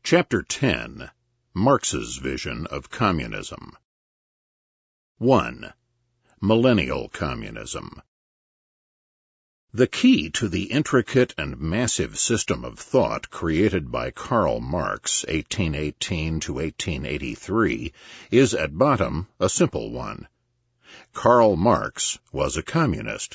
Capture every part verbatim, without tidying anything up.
Chapter ten. Marx's Vision of Communism. one. Millennial Communism. The key to the intricate and massive system of thought created by Karl Marx, eighteen eighteen to eighteen eighty-three, is at bottom a simple one. Karl Marx was a communist.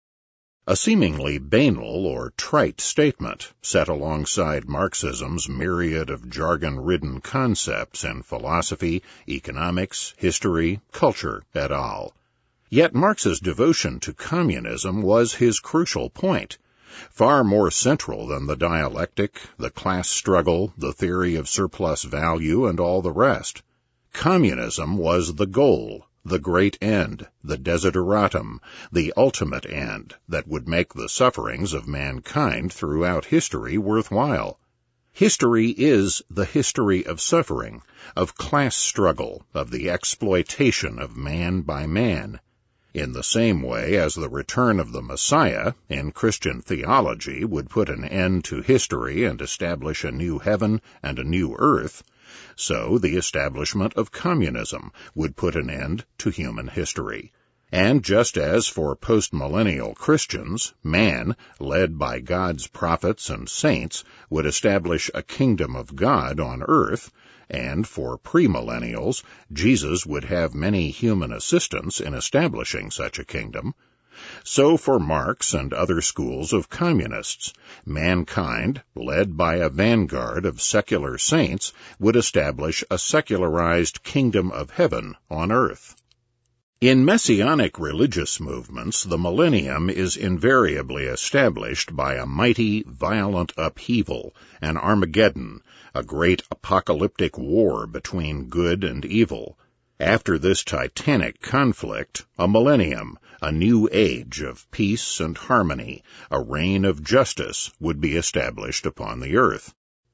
A seemingly banal or trite statement set alongside Marxism's myriad of jargon-ridden concepts in philosophy, economics, history, culture, et al. Yet Marx's devotion to communism was his crucial point, far more central than the dialectic, the class struggle, the theory of surplus value, and all the rest. Communism was the goal, the great end, the desideratum, the ultimate end that would make the sufferings of mankind throughout history worthwhile. History is the history of suffering, of class struggle, of the exploitation of man by man. In the same way as the return of the Messiah, in Christian theology, would put an end to history and establish a new heaven and a new earth, so the establishment of communism would put an end to human history. And just as for postmillennial Christians, man, led by God's prophets and saints, would establish a kingdom of God on earth, and for premillennials, Jesus would have many human assistants in establishing such a kingdom, so for Marx and other schools of communists, mankind, led by a vanguard of secular saints, would establish a secularized kingdom of heaven on earth. In messianic religious movements, the millennium is invariably established by a mighty, violent upheaval, an Armageddon, a great apocalyptic war between good and evil. After this titanic conflict, a millennium, a new age of peace and harmony, a reign of justice would be established upon the earth.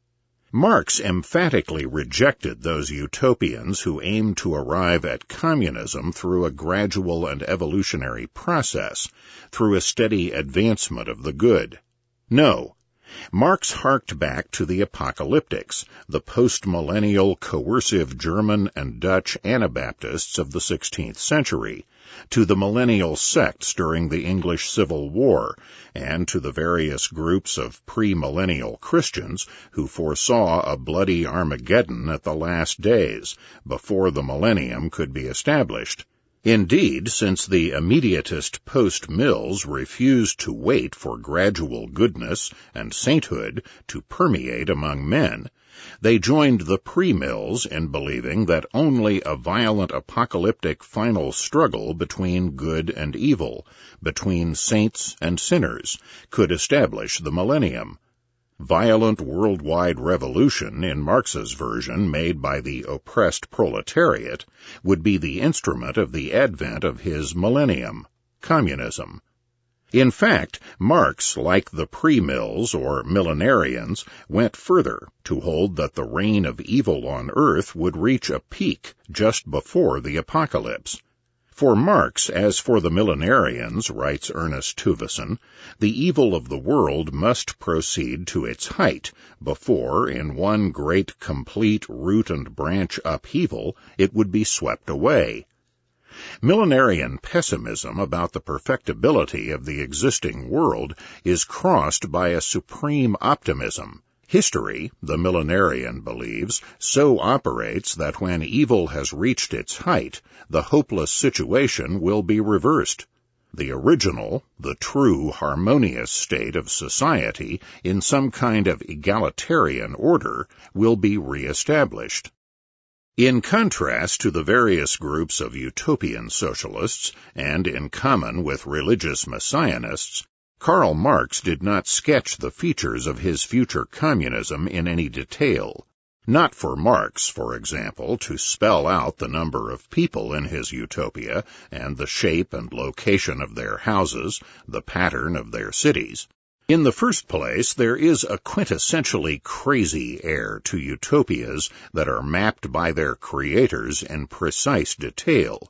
Marx emphatically rejected those utopians who aimed to arrive at communism through a gradual and evolutionary process, through a steady advancement of the good. No. Marx harked back to the apocalyptics, the post-millennial coercive German and Dutch Anabaptists of the sixteenth century, to the millennial sects during the English Civil War, and to the various groups of pre-millennial Christians who foresaw a bloody Armageddon at the last days, before the millennium could be established. Indeed, since the immediatist post-Mills refused to wait for gradual goodness and sainthood to permeate among men, they joined the pre-Mills in believing that only a violent apocalyptic final struggle between good and evil, between saints and sinners, could establish the millennium. Violent worldwide revolution, in Marx's version made by the oppressed proletariat, would be the instrument of the advent of his millennium, communism. In fact, Marx, like the pre-Mills or millenarians, went further to hold that the reign of evil on earth would reach a peak just before the apocalypse. For Marx, as for the millenarians, writes Ernest Tuvison, the evil of the world must proceed to its height before, in one great complete root and branch upheaval, it would be swept away. Millenarian pessimism about the perfectibility of the existing world is crossed by a supreme optimism. History, the millenarian believes, so operates that when evil has reached its height, the hopeless situation will be reversed. The original, the true harmonious state of society, in some kind of egalitarian order, will be re-established. In contrast to the various groups of utopian socialists, and in common with religious messianists, Karl Marx did not sketch the features of his future communism in any detail. Not for Marx, for example, to spell out the number of people in his utopia and the shape and location of their houses, the pattern of their cities. In the first place, there is a quintessentially crazy air to utopias that are mapped by their creators in precise detail.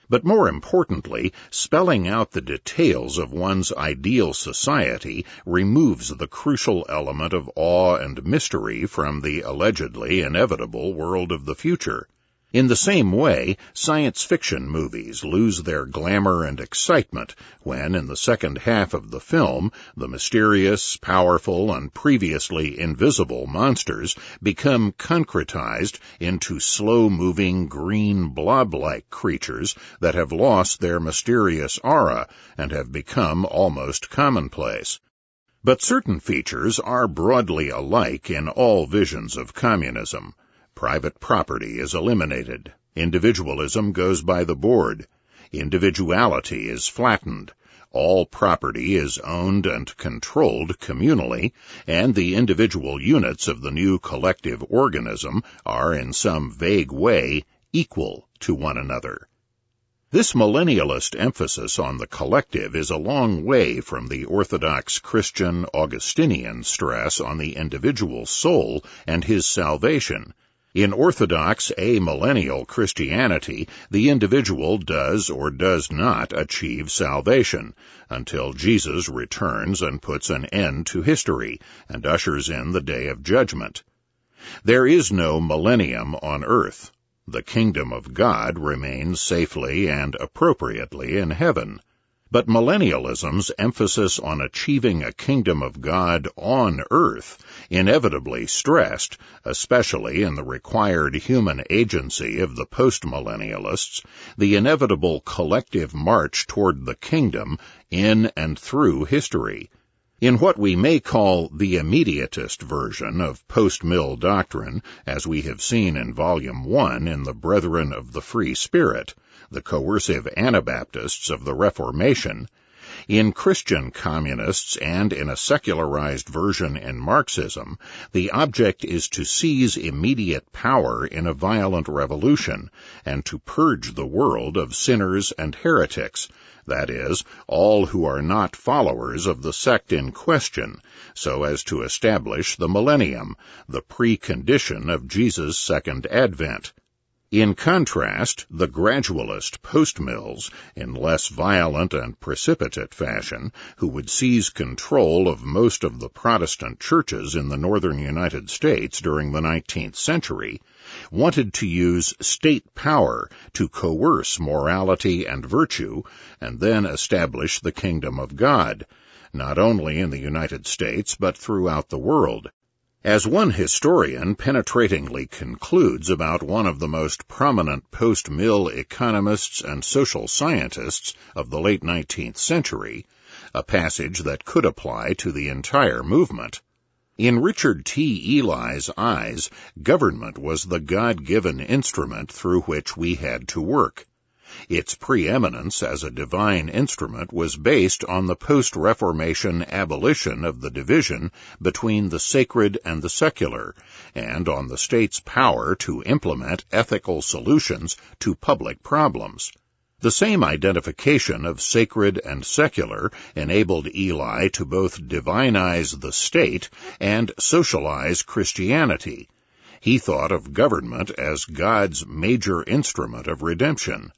but more importantly, spelling out the details of one's ideal society removes the crucial element of awe and mystery from the allegedly inevitable world of the future. In the same way, science fiction movies lose their glamour and excitement when, in the second half of the film, the mysterious, powerful, and previously invisible monsters become concretized into slow-moving green blob-like creatures that have lost their mysterious aura and have become almost commonplace. But certain features are broadly alike in all visions of communism. Private property is eliminated. Individualism goes by the board. Individuality is flattened. All property is owned and controlled communally, and the individual units of the new collective organism are in some vague way equal to one another. This millennialist emphasis on the collective is a long way from the orthodox Christian Augustinian stress on the individual soul and his salvation. In orthodox amillennial Christianity, the individual does or does not achieve salvation until Jesus returns and puts an end to history and ushers in the day of judgment. There is no millennium on earth. The kingdom of God remains safely and appropriately in heaven. But millennialism's emphasis on achieving a kingdom of God on earth, inevitably stressed, especially in the required human agency of the postmillennialists, the inevitable collective march toward the kingdom in and through history. In what we may call the immediatist version of post-mill doctrine, as we have seen in Volume one in the Brethren of the Free Spirit, the coercive Anabaptists of the Reformation, in Christian communists and in a secularized version in Marxism, the object is to seize immediate power in a violent revolution and to purge the world of sinners and heretics, that is, all who are not followers of the sect in question, so as to establish the millennium, the precondition of Jesus' second advent. In contrast, the gradualist post-mills, in less violent and precipitate fashion, who would seize control of most of the Protestant churches in the northern United States during the nineteenth century, wanted to use state power to coerce morality and virtue and then establish the kingdom of God, not only in the United States but throughout the world. As one historian penetratingly concludes about one of the most prominent post-mill economists and social scientists of the late nineteenth century, a passage that could apply to the entire movement, in Richard T. Ely's eyes, government was the God-given instrument through which we had to work. Its preeminence as a divine instrument was based on the post-Reformation abolition of the division between the sacred and the secular, and on the state's power to implement ethical solutions to public problems. The same identification of sacred and secular enabled Ely to both divinize the state and socialize Christianity. He thought of government as God's major instrument of redemption.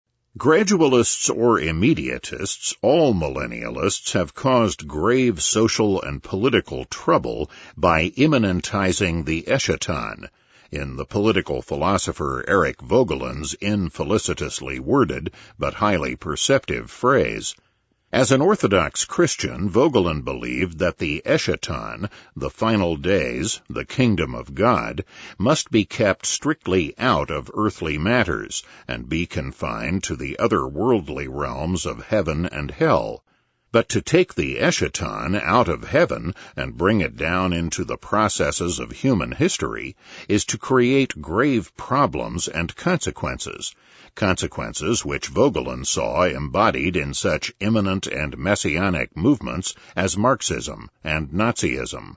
Gradualists or immediatists, all millennialists, have caused grave social and political trouble by immanentizing the eschaton, in the political philosopher Eric Voegelin's infelicitously worded but highly perceptive phrase. As an Orthodox Christian, Voegelin believed that the eschaton, the final days, the kingdom of God, must be kept strictly out of earthly matters and be confined to the other worldly realms of heaven and hell. But to take the eschaton out of heaven and bring it down into the processes of human history is to create grave problems and consequences, consequences which Voegelin saw embodied in such imminent and messianic movements as Marxism and Nazism.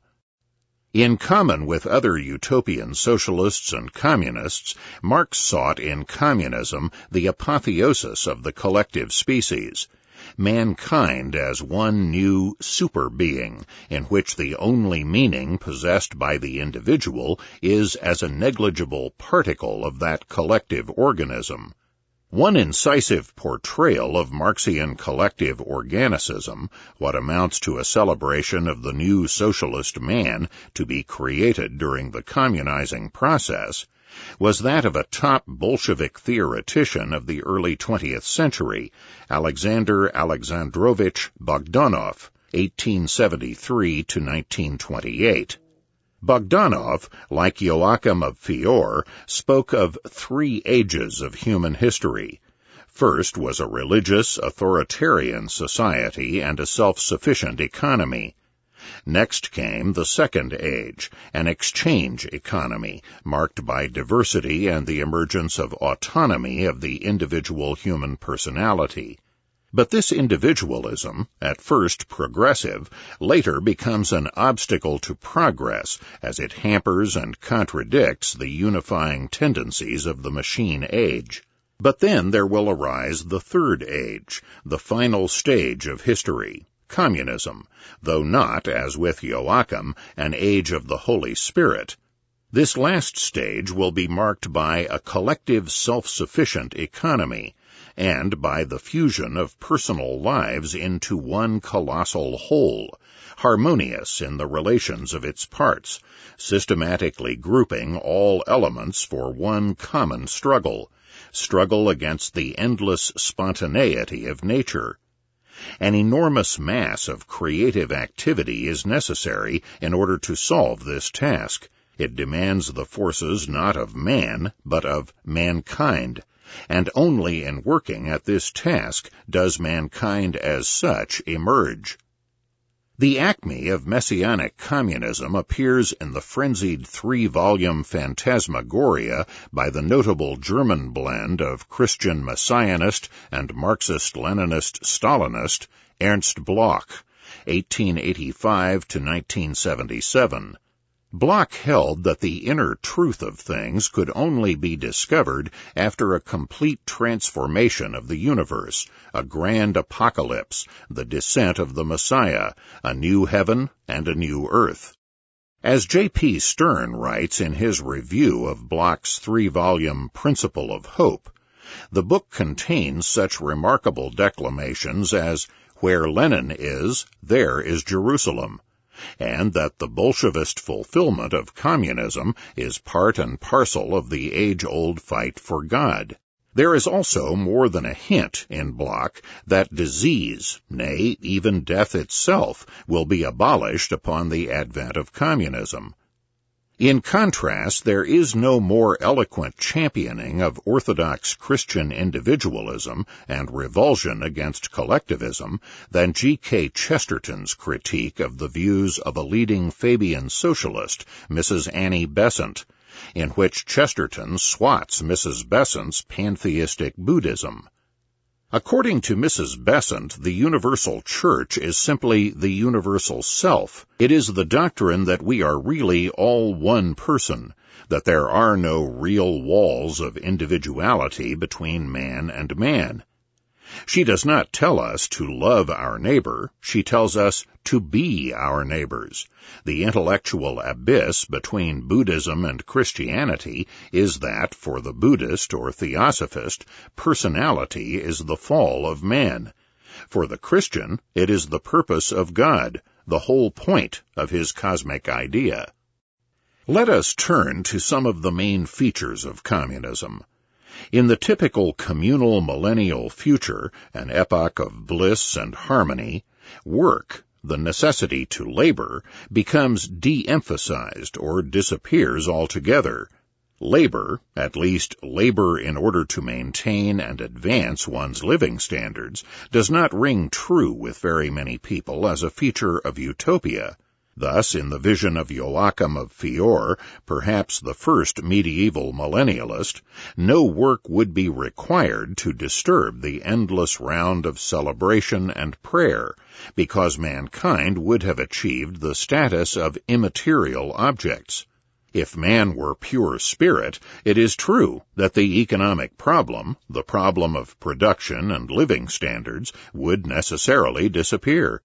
In common with other utopian socialists and communists, Marx sought in communism the apotheosis of the collective species, mankind as one new super-being, in which the only meaning possessed by the individual is as a negligible particle of that collective organism. One incisive portrayal of Marxian collective organicism, what amounts to a celebration of the new socialist man to be created during the communizing process, was that of a top Bolshevik theoretician of the early twentieth century, Alexander Alexandrovich Bogdanov, eighteen seventy-three to nineteen twenty-eight. Bogdanov, like Joachim of Fior, spoke of three ages of human history. First was a religious, authoritarian society and a self-sufficient economy. Next came the second age, an exchange economy, marked by diversity and the emergence of autonomy of the individual human personality. But this individualism, at first progressive, later becomes an obstacle to progress as it hampers and contradicts the unifying tendencies of the machine age. But then there will arise the third age, the final stage of history, communism, though not, as with Joachim, an age of the Holy Spirit. This last stage will be marked by a collective self-sufficient economy, and by the fusion of personal lives into one colossal whole, harmonious in the relations of its parts, systematically grouping all elements for one common struggle, struggle against the endless spontaneity of nature. An enormous mass of creative activity is necessary in order to solve this task. It demands the forces not of man, but of mankind, and only in working at this task does mankind as such emerge. The acme of messianic communism appears in the frenzied three-volume Phantasmagoria by the notable German blend of Christian Messianist and Marxist-Leninist Stalinist Ernst Bloch, eighteen eighty-five to nineteen seventy-seven. Bloch held that the inner truth of things could only be discovered after a complete transformation of the universe, a grand apocalypse, the descent of the Messiah, a new heaven and a new earth. As J P Stern writes in his review of Bloch's three-volume Principle of Hope, the book contains such remarkable declamations as, "Where Lenin is, there is Jerusalem," and that the Bolshevist fulfillment of communism is part and parcel of the age-old fight for God. There is also more than a hint in Bloch that disease, nay, even death itself, will be abolished upon the advent of communism. In contrast, there is no more eloquent championing of orthodox Christian individualism and revulsion against collectivism than G K Chesterton's critique of the views of a leading Fabian socialist, Missus Annie Besant, in which Chesterton swats Missus Besant's pantheistic Buddhism. According to Missus Besant, the universal church is simply the universal self. It is the doctrine that we are really all one person, that there are no real walls of individuality between man and man. She does not tell us to love our neighbor, she tells us to be our neighbors. The intellectual abyss between Buddhism and Christianity is that, for the Buddhist or Theosophist, personality is the fall of man. For the Christian, it is the purpose of God, the whole point of his cosmic idea. Let us turn to some of the main features of communism. In the typical communal millennial future, an epoch of bliss and harmony, work, the necessity to labor, becomes de-emphasized or disappears altogether. Labor, at least labor in order to maintain and advance one's living standards, does not ring true with very many people as a feature of utopia. Thus, in the vision of Joachim of Fior, perhaps the first medieval millennialist, no work would be required to disturb the endless round of celebration and prayer, because mankind would have achieved the status of immaterial objects. If man were pure spirit, it is true that the economic problem, the problem of production and living standards, would necessarily disappear.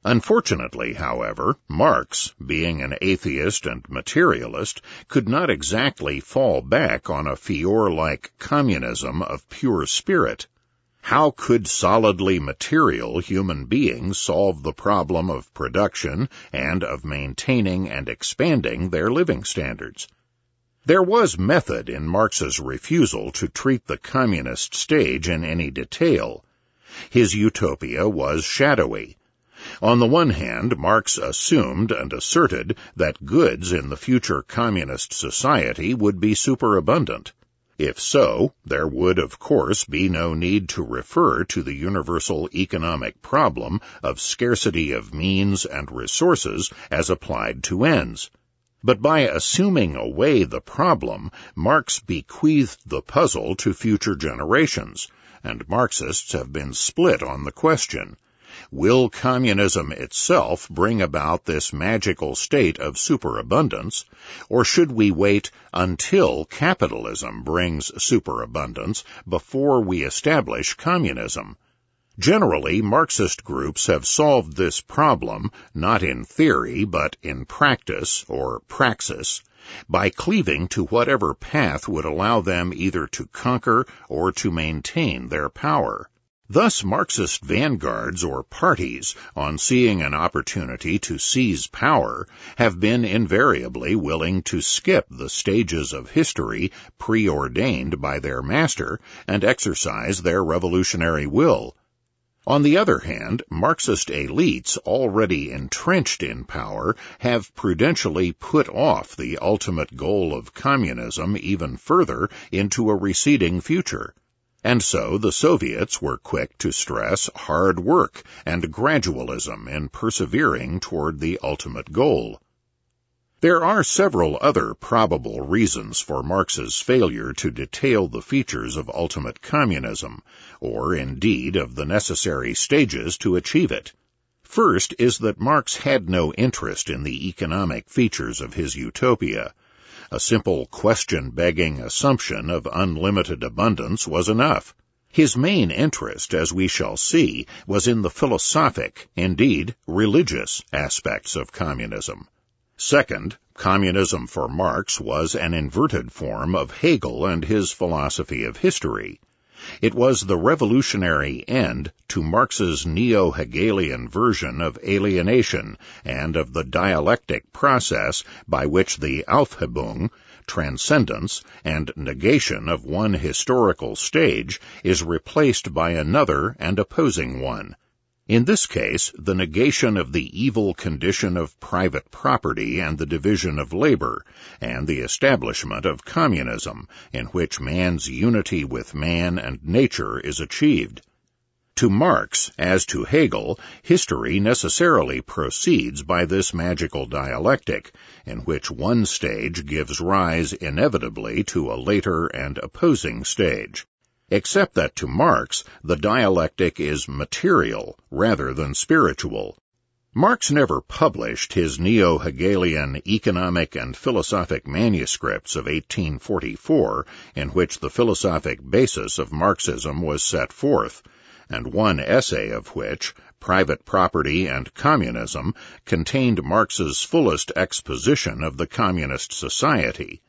Unfortunately, however, Marx, being an atheist and materialist, could not exactly fall back on a Fiore-like communism of pure spirit. How could solidly material human beings solve the problem of production and of maintaining and expanding their living standards? There was method in Marx's refusal to treat the communist stage in any detail. His utopia was shadowy. On the one hand, Marx assumed and asserted that goods in the future communist society would be superabundant. If so, there would, of course, be no need to refer to the universal economic problem of scarcity of means and resources as applied to ends. But by assuming away the problem, Marx bequeathed the puzzle to future generations, and Marxists have been split on the question. Will communism itself bring about this magical state of superabundance, or should we wait until capitalism brings superabundance before we establish communism? Generally, Marxist groups have solved this problem, not in theory but in practice, or praxis, by cleaving to whatever path would allow them either to conquer or to maintain their power. Thus, Marxist vanguards or parties, on seeing an opportunity to seize power, have been invariably willing to skip the stages of history preordained by their master and exercise their revolutionary will. On the other hand, Marxist elites already entrenched in power have prudentially put off the ultimate goal of communism even further into a receding future. And so the Soviets were quick to stress hard work and gradualism in persevering toward the ultimate goal. There are several other probable reasons for Marx's failure to detail the features of ultimate communism, or indeed of the necessary stages to achieve it. First is that Marx had no interest in the economic features of his utopia. A simple question-begging assumption of unlimited abundance was enough. His main interest, as we shall see, was in the philosophic, indeed religious, aspects of communism. Second, communism for Marx was an inverted form of Hegel and his philosophy of history. It was the revolutionary end to Marx's neo-Hegelian version of alienation and of the dialectic process by which the Aufhebung, transcendence, and negation of one historical stage is replaced by another and opposing one. In this case, the negation of the evil condition of private property and the division of labor, and the establishment of communism, in which man's unity with man and nature is achieved. To Marx, as to Hegel, history necessarily proceeds by this magical dialectic, in which one stage gives rise inevitably to a later and opposing stage. Except that to Marx, the dialectic is material rather than spiritual. Marx never published his neo-Hegelian economic and philosophic manuscripts of eighteen forty-four, in which the philosophic basis of Marxism was set forth, and one essay of which, Private Property and Communism, contained Marx's fullest exposition of the communist society.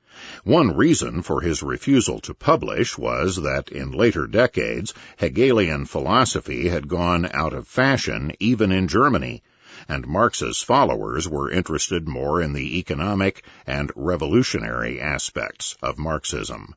One reason for his refusal to publish was that in later decades Hegelian philosophy had gone out of fashion even in Germany, and Marx's followers were interested more in the economic and revolutionary aspects of Marxism.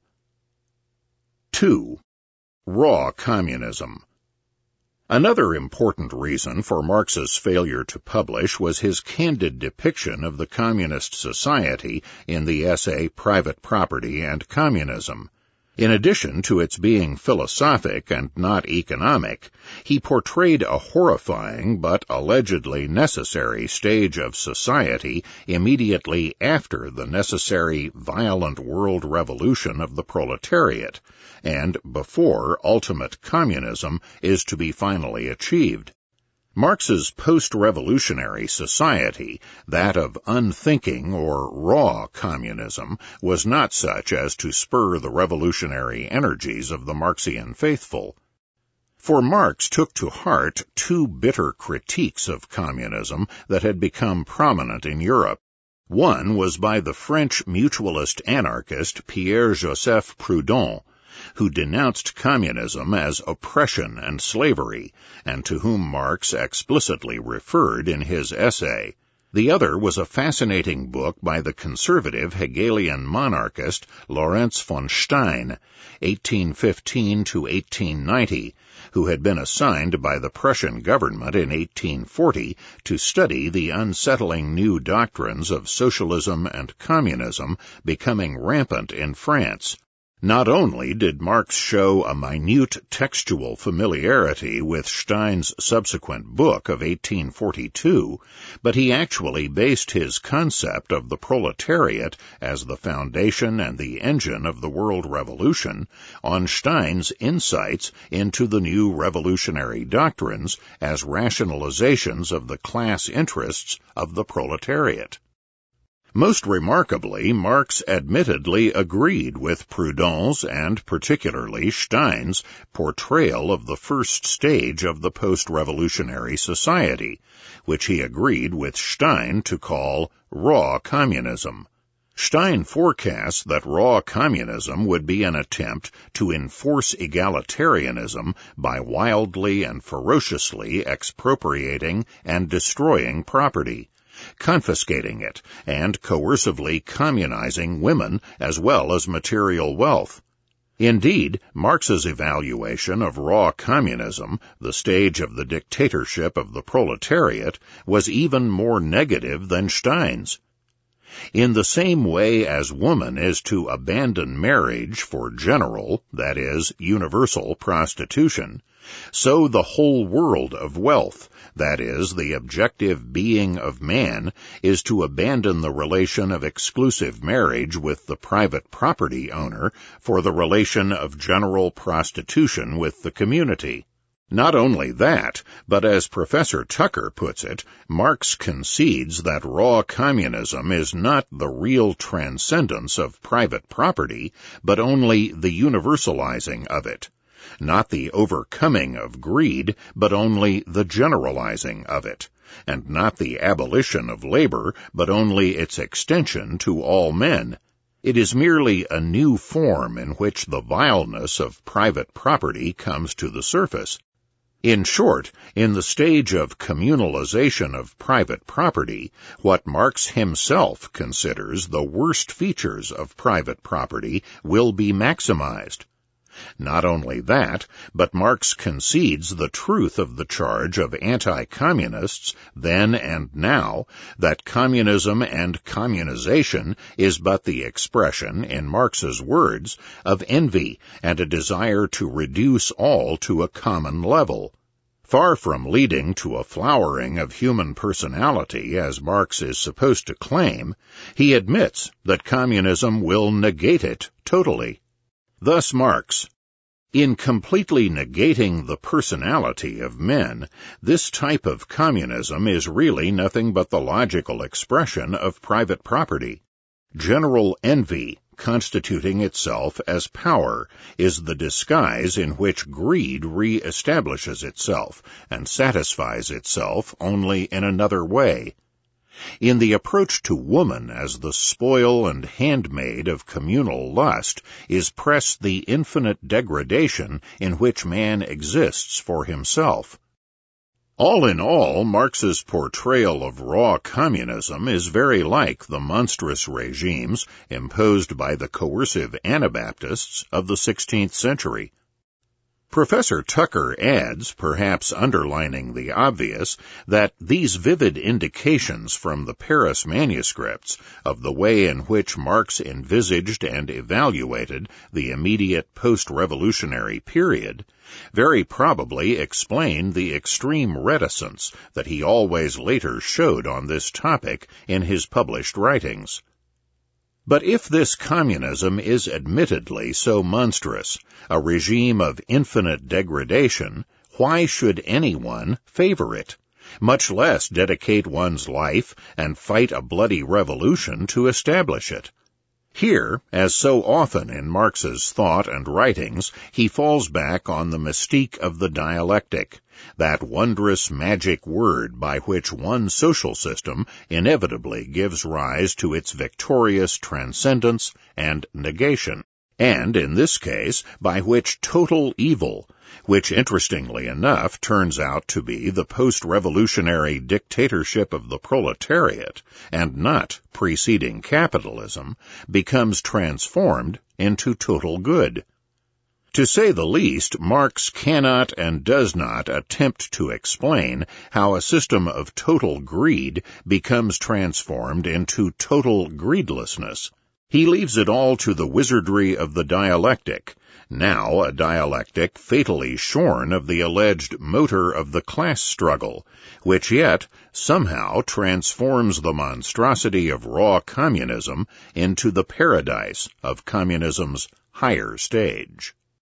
Two. Raw communism. Another important reason for Marx's failure to publish was his candid depiction of the communist society in the essay Private Property and Communism. In addition to its being philosophic and not economic, he portrayed a horrifying but allegedly necessary stage of society immediately after the necessary violent world revolution of the proletariat, and before ultimate communism is to be finally achieved. Marx's post-revolutionary society, that of unthinking or raw communism, was not such as to spur the revolutionary energies of the Marxian faithful. For Marx took to heart two bitter critiques of communism that had become prominent in Europe. One was by the French mutualist anarchist Pierre-Joseph Proudhon, who denounced communism as oppression and slavery, and to whom Marx explicitly referred in his essay. The other was a fascinating book by the conservative Hegelian monarchist Lorenz von Stein, eighteen fifteen to eighteen ninety, who had been assigned by the Prussian government in eighteen forty to study the unsettling new doctrines of socialism and communism becoming rampant in France. Not only did Marx show a minute textual familiarity with Stein's subsequent book of eighteen forty-two, but he actually based his concept of the proletariat as the foundation and the engine of the world revolution on Stein's insights into the new revolutionary doctrines as rationalizations of the class interests of the proletariat. Most remarkably, Marx admittedly agreed with Proudhon's and particularly Stein's portrayal of the first stage of the post-revolutionary society, which he agreed with Stein to call raw communism. Stein forecasts that raw communism would be an attempt to enforce egalitarianism by wildly and ferociously expropriating and destroying property, confiscating it, and coercively communizing women as well as material wealth. Indeed, Marx's evaluation of raw communism, the stage of the dictatorship of the proletariat, was even more negative than Stein's. In the same way as woman is to abandon marriage for general, that is, universal prostitution, so the whole world of wealth, that is, the objective being of man, is to abandon the relation of exclusive marriage with the private property owner for the relation of general prostitution with the community. Not only that, but as Professor Tucker puts it, Marx concedes that raw communism is not the real transcendence of private property, but only the universalizing of it. Not the overcoming of greed, but only the generalizing of it, and not the abolition of labor, but only its extension to all men. It is merely a new form in which the vileness of private property comes to the surface. In short, in the stage of communalization of private property, what Marx himself considers the worst features of private property will be maximized. Not only that, but Marx concedes the truth of the charge of anti-communists then and now that communism and communization is but the expression, in Marx's words, of envy and a desire to reduce all to a common level. Far from leading to a flowering of human personality, as Marx is supposed to claim, he admits that communism will negate it totally. Thus Marx, in completely negating the personality of men, this type of communism is really nothing but the logical expression of private property. General envy, constituting itself as power, is the disguise in which greed re-establishes itself and satisfies itself only in another way. In the approach to woman as the spoil and handmaid of communal lust is pressed the infinite degradation in which man exists for himself. All in all, Marx's portrayal of raw communism is very like the monstrous regimes imposed by the coercive Anabaptists of the sixteenth century. Professor Tucker adds, perhaps underlining the obvious, that these vivid indications from the Paris manuscripts of the way in which Marx envisaged and evaluated the immediate post-revolutionary period very probably explain the extreme reticence that he always later showed on this topic in his published writings. But if this communism is admittedly so monstrous, a regime of infinite degradation, why should anyone favor it, much less dedicate one's life and fight a bloody revolution to establish it? Here, as so often in Marx's thought and writings, he falls back on the mystique of the dialectic, that wondrous magic word by which one social system inevitably gives rise to its victorious transcendence and negation, and in this case, by which total evil, which interestingly enough turns out to be the post-revolutionary dictatorship of the proletariat, and not preceding capitalism, becomes transformed into total good. To say the least, Marx cannot and does not attempt to explain how a system of total greed becomes transformed into total greedlessness. He leaves it all to the wizardry of the dialectic, now a dialectic fatally shorn of the alleged motor of the class struggle, which yet somehow transforms the monstrosity of raw communism into the paradise of communism's higher stage.